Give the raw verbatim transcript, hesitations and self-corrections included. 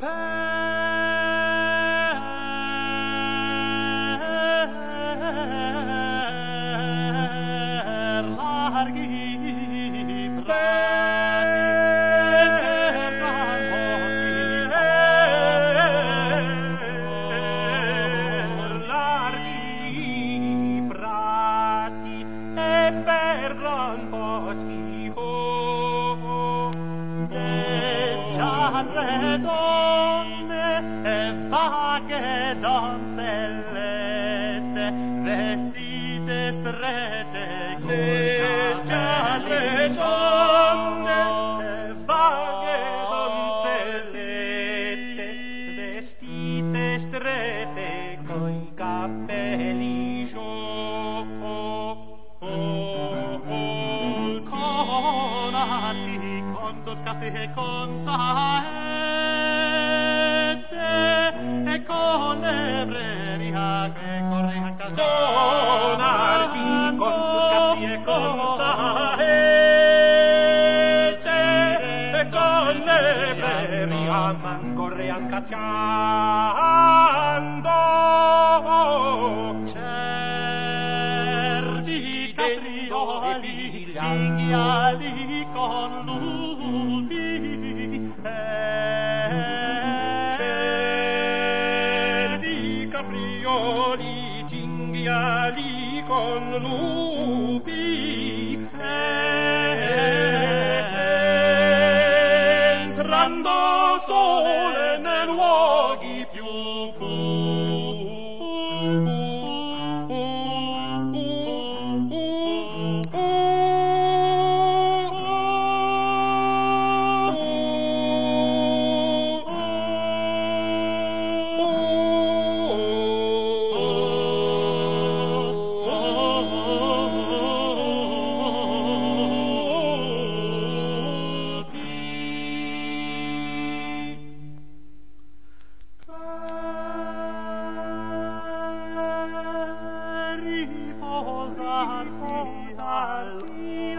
Le donne e vaghe donzellette, vestite strette coi capelli donne e vaghe donzellette, vestite strette coi capelli conati con turcasi e con saette e con lebreria che correan conati con turcasi e con saette e con lebreria man correan cacciando certi caprioli cinghiali con lupi certi caprioli cinghiali con lupi entrando sole nei luoghi più riposarsi al